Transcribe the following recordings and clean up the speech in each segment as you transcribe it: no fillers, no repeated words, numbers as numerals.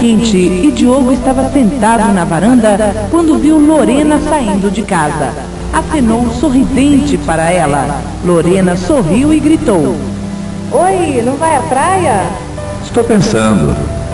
quente e Diogo estava sentado na varanda quando viu Lorena saindo de casa. Acenou sorridente para ela. Lorena sorriu e gritou: Oi, não vai à praia? Estou pensando.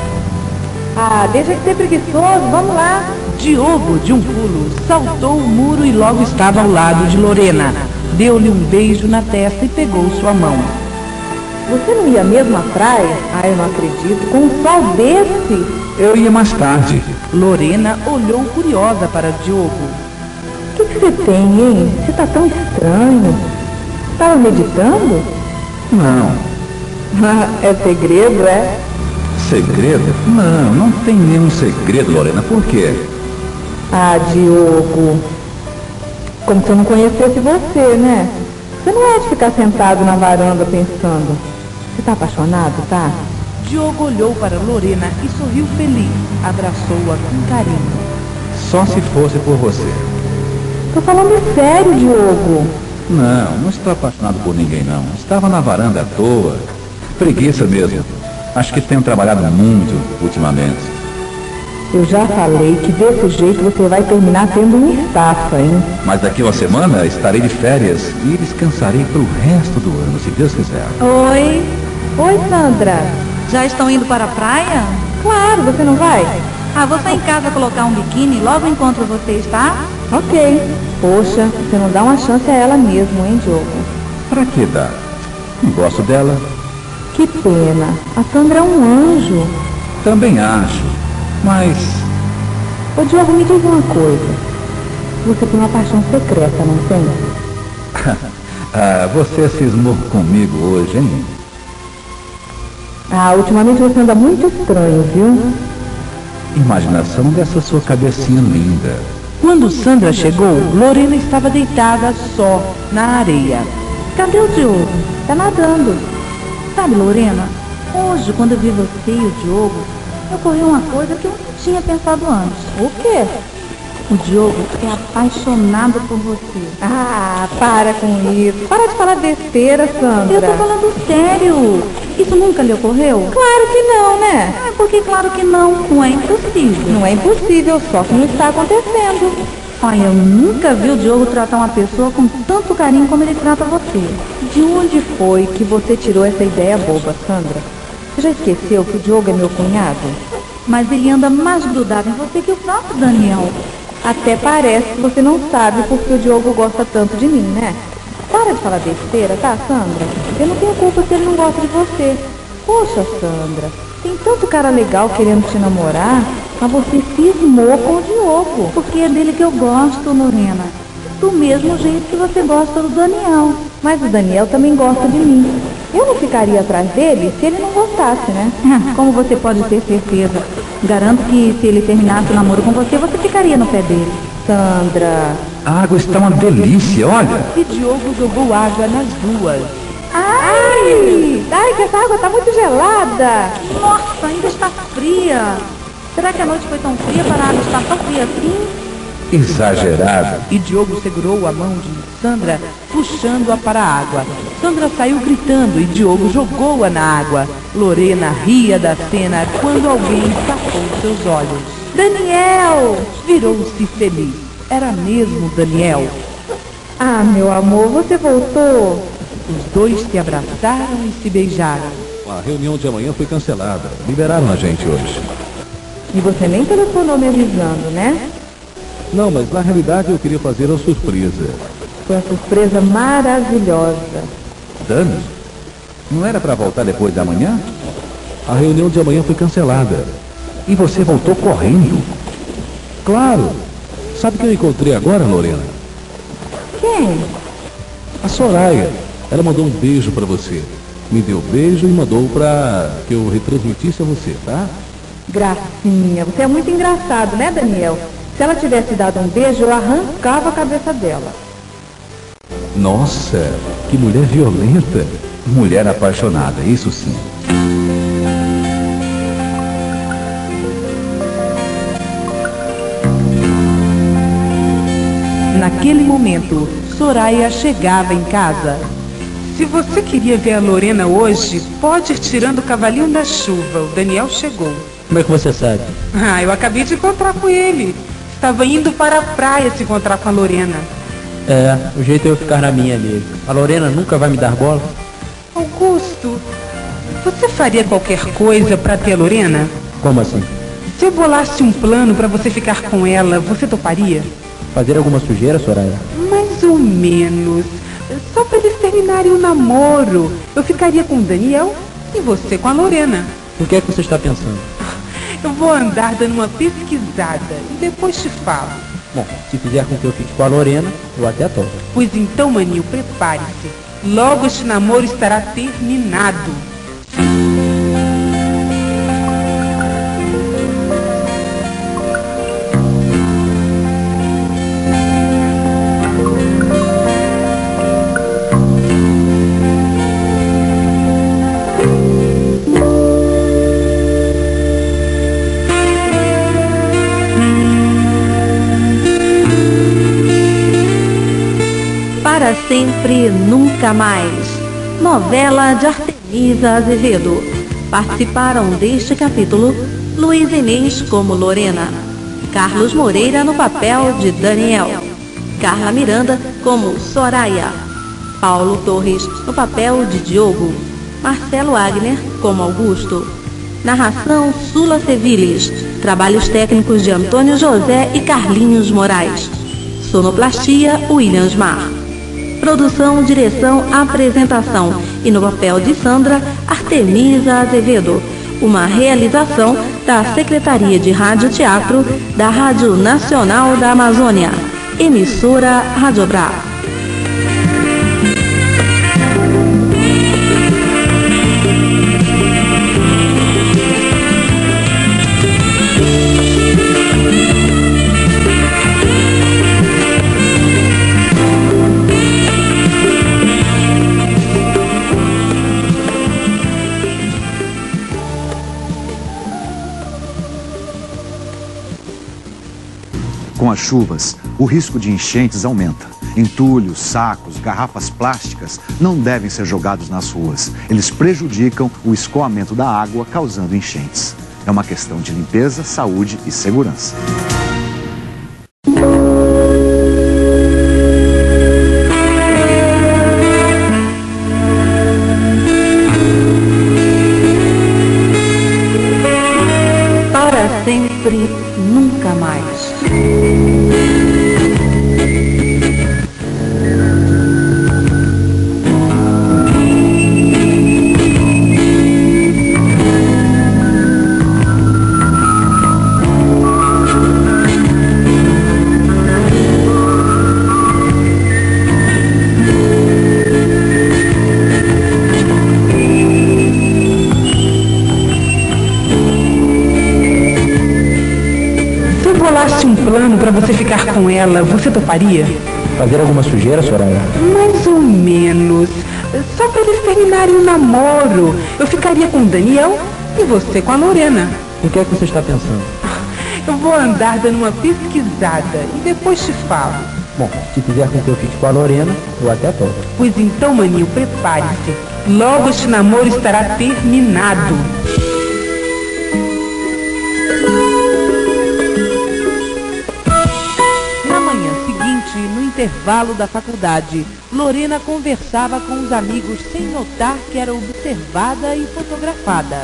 Ah, deixa de ser preguiçoso, vamos lá. Diogo, de um pulo, saltou o muro e logo estava ao lado de Lorena. Deu-lhe um beijo na testa e pegou sua mão. Você não ia mesmo à praia? Ah, eu não acredito, com um sol desse. Eu ia mais tarde. Lorena olhou curiosa para Diogo. O que você tem, hein? Você tá tão estranho. Estava meditando? Não. É segredo, é? Segredo? Não tem nenhum segredo, Lorena. Por quê? Ah, Diogo. Como se eu não conhecesse você, né? Você não é de ficar sentado na varanda pensando. Você tá apaixonado, tá? Diogo olhou para Lorena e sorriu feliz. Abraçou-a com carinho. Só se fosse por você. Tô falando sério, Diogo. Não estou apaixonado por ninguém, não. Estava na varanda à toa. Preguiça mesmo. Acho que tenho trabalhado muito ultimamente. Eu já falei que desse jeito você vai terminar tendo uma estafa, hein? Mas daqui a uma semana estarei de férias e descansarei pro resto do ano, se Deus quiser. Oi, Sandra. Já estão indo para a praia? Claro, você não vai? Ah, vou sair em casa colocar um biquíni e logo encontro vocês, tá? Ok. Poxa, você não dá uma chance a ela mesmo, hein, Diogo? Pra que dar? Não gosto dela. Que pena. A Sandra é um anjo. Também acho. Mas... Ô, Diogo, me diz uma coisa. Você tem uma paixão secreta, não tem? Você cismou comigo hoje, hein? Ultimamente você anda muito estranho, viu? Imaginação dessa sua cabecinha linda. Quando Sandra chegou, Lorena estava deitada só na areia. Cadê o Diogo? Tá nadando. Sabe, Lorena, hoje quando eu vi você e o Diogo, ocorreu uma coisa que eu não tinha pensado antes. O quê? O Diogo é apaixonado por você. Para com isso. Para de falar besteira, Sandra. Eu tô falando sério. Isso nunca lhe ocorreu? Claro que não, né? Porque claro que não é impossível. Não é impossível, só que não está acontecendo. Olha, eu nunca vi o Diogo tratar uma pessoa com tanto carinho como ele trata você. De onde foi que você tirou essa ideia boba, Sandra? Você já esqueceu que o Diogo é meu cunhado? Mas ele anda mais grudado em você que o próprio Daniel. Até parece que você não sabe porque o Diogo gosta tanto de mim, né? Para de falar besteira, tá, Sandra? Eu não tenho culpa se ele não gosta de você. Poxa, Sandra, tem tanto cara legal querendo te namorar, mas você cismou com o Diogo. Porque é dele que eu gosto, Lorena. Do mesmo jeito que você gosta do Daniel. Mas o Daniel também gosta de mim. Eu não ficaria atrás dele se ele não gostasse, né? Como você pode ter certeza? Garanto que se ele terminasse o namoro com você, você ficaria no pé dele. Sandra... A água está uma delícia, olha. E Diogo jogou água nas duas. Ai, que essa água está muito gelada. Nossa, ainda está fria. Será que a noite foi tão fria para a água estar tão fria assim? Exagerado. E Diogo segurou a mão de Sandra, puxando-a para a água. Sandra saiu gritando e Diogo jogou-a na água. Lorena ria da cena quando alguém tapou seus olhos. Daniel! Virou-se feliz. Era mesmo Daniel. Meu amor, você voltou? Os dois se abraçaram e se beijaram. A reunião de amanhã foi cancelada. Liberaram a gente hoje. E você nem telefonou me avisando, né? Não, mas na realidade eu queria fazer uma surpresa. Foi uma surpresa maravilhosa. Dani, não era para voltar depois da manhã? A reunião de amanhã foi cancelada. E você voltou correndo? Claro. Sabe quem eu encontrei agora, Lorena? Quem? A Soraya. Ela mandou um beijo para você. Me deu beijo e mandou para que eu retransmitisse a você, tá? Gracinha, você é muito engraçado, né, Daniel? Se ela tivesse dado um beijo, eu arrancava a cabeça dela. Nossa, que mulher violenta. Mulher apaixonada, isso sim. Naquele momento, Soraya chegava em casa. Se você queria ver a Lorena hoje, pode ir tirando o cavalinho da chuva. O Daniel chegou. Como é que você sabe? Eu acabei de encontrar com ele. Estava indo para a praia se encontrar com a Lorena. O jeito é eu ficar na minha mesmo. A Lorena nunca vai me dar bola? Augusto, você faria qualquer coisa para ter a Lorena? Como assim? Se eu bolasse um plano para você ficar com ela, você toparia? Fazer alguma sujeira, Soraya? Mais ou menos. Só para eles terminarem o namoro. Eu ficaria com o Daniel e você com a Lorena. O que é que você está pensando? Eu vou andar dando uma pesquisada e depois te falo. Bom, se fizer com que eu fique com a Lorena, eu até topo. Pois então, maninho, prepare-se. Logo este namoro estará terminado. Para Sempre, Nunca Mais. Novela de Artemisa Azevedo. Participaram deste capítulo Luiz Inês como Lorena, Carlos Moreira no papel de Daniel, Carla Miranda como Soraya, Paulo Torres no papel de Diogo, Marcelo Agner como Augusto. Narração Sula Seviles. Trabalhos técnicos de Antônio José e Carlinhos Moraes. Sonoplastia Williams Mar. Produção, direção, apresentação e no papel de Sandra, Artemisa Azevedo. Uma realização da Secretaria de Rádio Teatro da Rádio Nacional da Amazônia. Emissora Rádio Brá. Com as chuvas, o risco de enchentes aumenta. Entulhos, sacos, garrafas plásticas não devem ser jogados nas ruas. Eles prejudicam o escoamento da água, causando enchentes. É uma questão de limpeza, saúde e segurança. Para Sempre, Nunca Mais. Bolasse um plano para você ficar com ela, você toparia? Fazer alguma sujeira, Soraya? Mais ou menos. Só para eles terminarem o namoro. Eu ficaria com o Daniel e você com a Lorena. O que é que você está pensando? Eu vou andar dando uma pesquisada e depois te falo. Bom, se fizer com que eu fique com a Lorena, eu até topo. Pois então, maninho, prepare-se. Logo este namoro estará terminado. No intervalo da faculdade, Lorena conversava com os amigos sem notar que era observada e fotografada.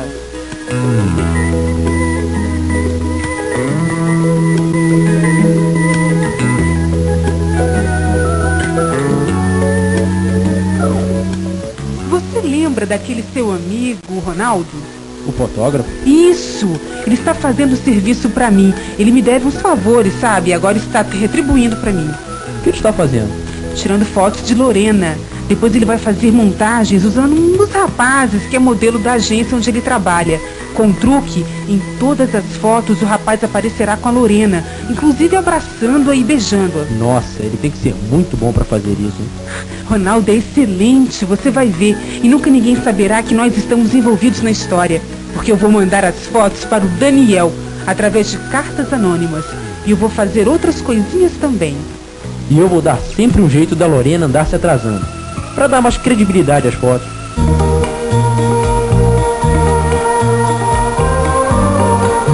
Você lembra daquele seu amigo, Ronaldo? O fotógrafo? Isso! Ele está fazendo serviço pra mim. Ele me deve uns favores, sabe? Agora está retribuindo pra mim. O que ele está fazendo? Tirando fotos de Lorena. Depois ele vai fazer montagens usando um dos rapazes que é modelo da agência onde ele trabalha. Com um truque, em todas as fotos o rapaz aparecerá com a Lorena, inclusive abraçando-a e beijando-a. Nossa, ele tem que ser muito bom para fazer isso, hein? Ronaldo é excelente, você vai ver. E nunca ninguém saberá que nós estamos envolvidos na história. Porque eu vou mandar as fotos para o Daniel, através de cartas anônimas. E eu vou fazer outras coisinhas também. E eu vou dar sempre um jeito da Lorena andar se atrasando, para dar mais credibilidade às fotos.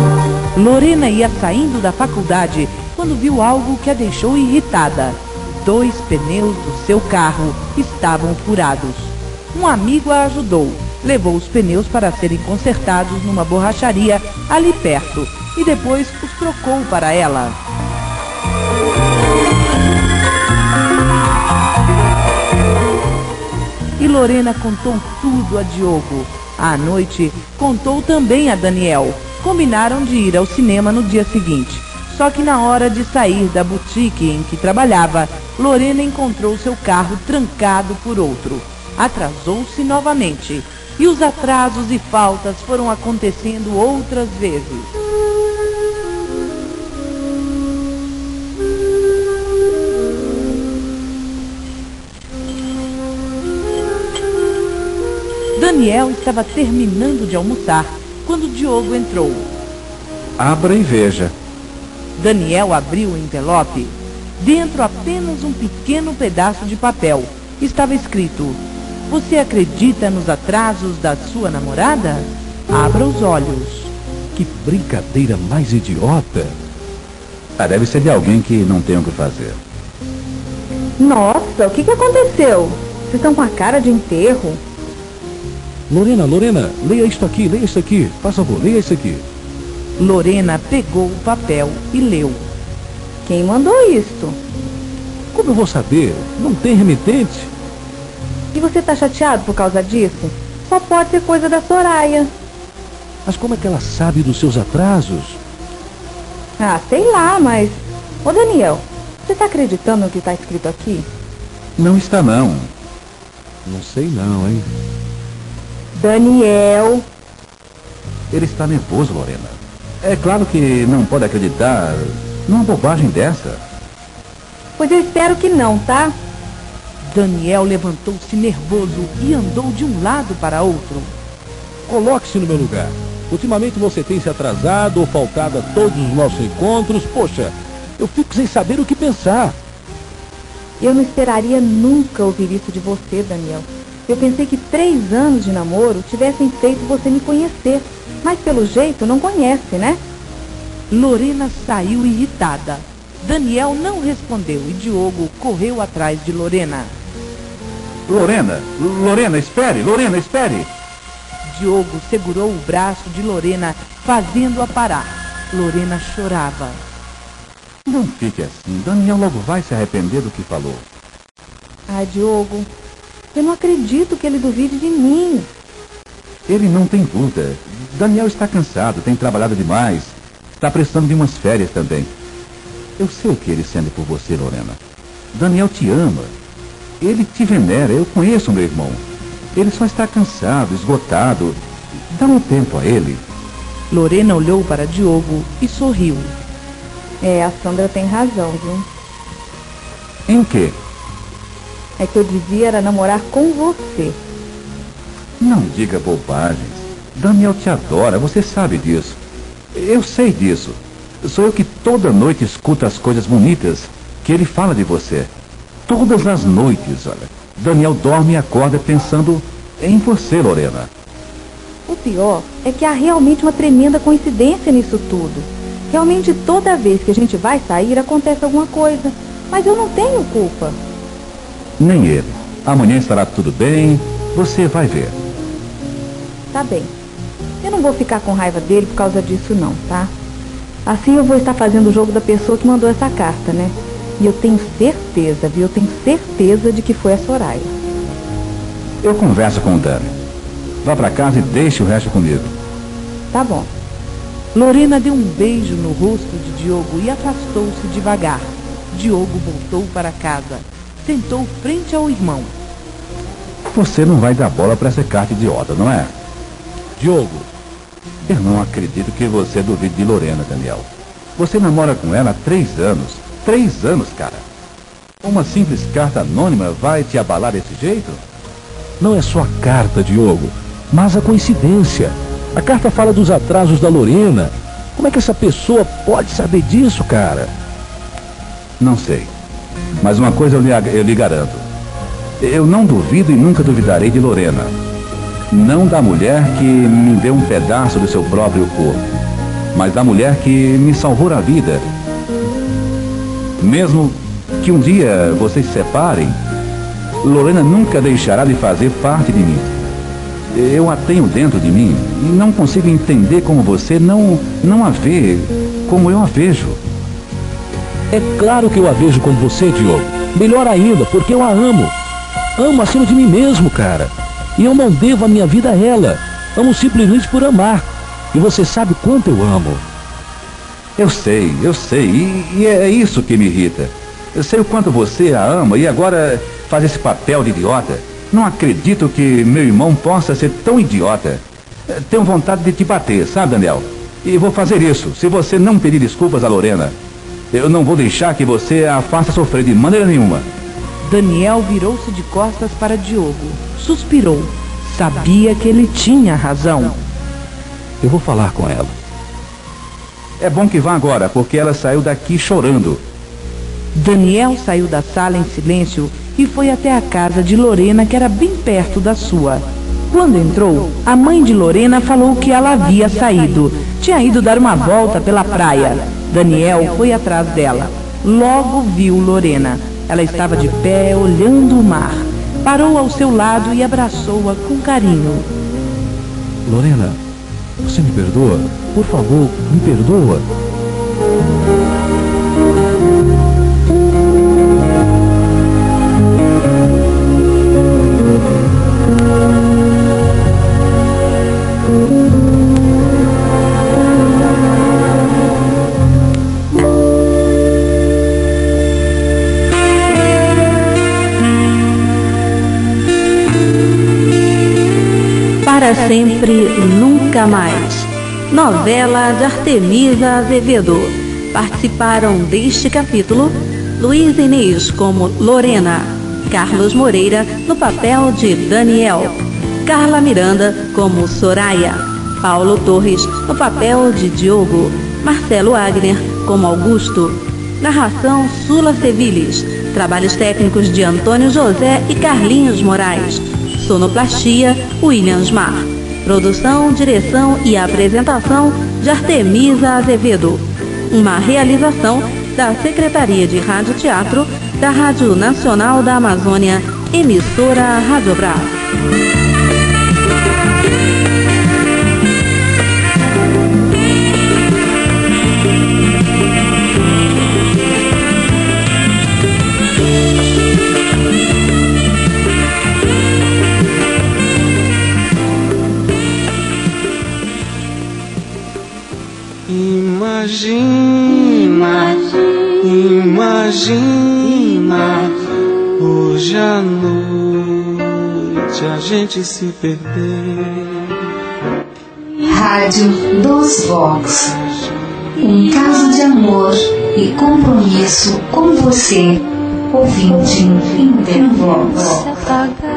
Lorena ia saindo da faculdade quando viu algo que a deixou irritada. 2 pneus do seu carro estavam furados. Um amigo a ajudou, levou os pneus para serem consertados numa borracharia ali perto e depois os trocou para ela. E Lorena contou tudo a Diogo. À noite, contou também a Daniel. Combinaram de ir ao cinema no dia seguinte. Só que na hora de sair da boutique em que trabalhava, Lorena encontrou seu carro trancado por outro. Atrasou-se novamente. E os atrasos e faltas foram acontecendo outras vezes. Daniel estava terminando de almoçar quando Diogo entrou. Abra e veja. Daniel abriu o envelope. Dentro apenas um pequeno pedaço de papel. Estava escrito: "Você acredita nos atrasos da sua namorada? Abra os olhos." Que brincadeira mais idiota. Deve ser de alguém que não tem o que fazer. Nossa, o que aconteceu? Vocês estão com a cara de enterro. Lorena, leia isto aqui. Por favor, leia isso aqui. Lorena pegou o papel e leu. Quem mandou isto? Como eu vou saber? Não tem remetente. E você tá chateado por causa disso? Só pode ser coisa da Soraya. Mas como é que ela sabe dos seus atrasos? Ah, sei lá, mas... Ô Daniel, você tá acreditando no que tá escrito aqui? Não está não. Não sei não, hein? Daniel... Ele está nervoso, Lorena. É claro que não pode acreditar numa bobagem dessa. Pois eu espero que não, tá? Daniel levantou-se nervoso e andou de um lado para outro. Coloque-se no meu lugar. Ultimamente você tem se atrasado ou faltado a todos os nossos encontros. Poxa, eu fico sem saber o que pensar. Eu não esperaria nunca ouvir isso de você, Daniel. Eu pensei que 3 anos de namoro tivessem feito você me conhecer. Mas pelo jeito não conhece, né? Lorena saiu irritada. Daniel não respondeu e Diogo correu atrás de Lorena. Lorena, espere! Lorena, espere! Diogo segurou o braço de Lorena, fazendo-a parar. Lorena chorava. Não fique assim. Daniel logo vai se arrepender do que falou. Ah, Diogo, eu não acredito que ele duvide de mim. Ele não tem dúvida. Daniel está cansado, tem trabalhado demais. Está precisando de umas férias também. Eu sei o que ele sente por você, Lorena. Daniel te ama. Ele te venera. Eu conheço o meu irmão. Ele só está cansado, esgotado. Dá um tempo a ele. Lorena olhou para Diogo e sorriu. É, a Sandra tem razão, viu? Em quê? É que eu devia era namorar com você. Não diga bobagens. Daniel te adora, você sabe disso. Eu sei disso. Sou eu que toda noite escuto as coisas bonitas que ele fala de você. Todas as noites, olha. Daniel dorme e acorda pensando em você, Lorena. O pior é que há realmente uma tremenda coincidência nisso tudo. Realmente toda vez que a gente vai sair acontece alguma coisa. Mas eu não tenho culpa. Nem ele. Amanhã estará tudo bem. Você vai ver. Tá bem. Eu não vou ficar com raiva dele por causa disso não, tá? Assim eu vou estar fazendo o jogo da pessoa que mandou essa carta, né? E eu tenho certeza, viu? Eu tenho certeza de que foi a Soraya. Eu converso com o Dani. Vá pra casa e deixe o resto comigo. Tá bom. Lorena deu um beijo no rosto de Diogo e afastou-se devagar. Diogo voltou para casa. Sentou frente ao irmão. Você não vai dar bola pra essa carta idiota, não é? Diogo, eu não acredito que você duvide de Lorena, Daniel. Você namora com ela há 3 anos. 3 anos, cara. Uma simples carta anônima vai te abalar desse jeito? Não é só a carta, Diogo, mas a coincidência. A carta fala dos atrasos da Lorena. Como é que essa pessoa pode saber disso, cara? Não sei. Mas uma coisa eu lhe garanto. Eu não duvido e nunca duvidarei de Lorena. Não da mulher que me deu um pedaço do seu próprio corpo. mas da mulher que me salvou a vida. Mesmo que um dia vocês se separem, Lorena nunca deixará de fazer parte de mim. Eu a tenho dentro de mim e não consigo entender como você não a vê como eu a vejo. É claro que eu a vejo como você, Diogo. Melhor ainda, porque eu a amo. Amo acima de mim mesmo, cara. E eu não devo a minha vida a ela. Amo simplesmente por amar. E você sabe quanto eu amo. Eu sei. E é isso que me irrita. Eu sei o quanto você a ama e agora faz esse papel de idiota. Não acredito que meu irmão possa ser tão idiota. Tenho vontade de te bater, sabe, Daniel? E vou fazer isso, se você não pedir desculpas a Lorena. Eu não vou deixar que você a faça sofrer de maneira nenhuma. Daniel virou-se de costas para Diogo. Suspirou. Sabia que ele tinha razão. Eu vou falar com ela. É bom que vá agora, porque ela saiu daqui chorando. Daniel saiu da sala em silêncio e foi até a casa de Lorena, que era bem perto da sua. Quando entrou, a mãe de Lorena falou que ela havia saído. Tinha ido dar uma volta pela praia. Daniel foi atrás dela. Logo viu Lorena. Ela estava de pé, olhando o mar. Parou ao seu lado e abraçou-a com carinho. Lorena, você me perdoa? Por favor, me perdoa. Para sempre, nunca mais. Novela de Artemisa Azevedo. Participaram deste capítulo Luiz Inês como Lorena, Carlos Moreira no papel de Daniel, Carla Miranda como Soraya, Paulo Torres no papel de Diogo, Marcelo Agner como Augusto. Narração Sula Seviles. Trabalhos técnicos de Antônio José e Carlinhos Moraes. Sonoplastia Williams Mar. Produção, direção e apresentação de Artemisa Azevedo. Uma realização da Secretaria de Rádio Teatro da Rádio Nacional da Amazônia, emissora Rádio Brás. Imagina hoje à noite a gente se perder. Rádio dos Vox. Um caso de amor e compromisso com você, ouvinte Intervox.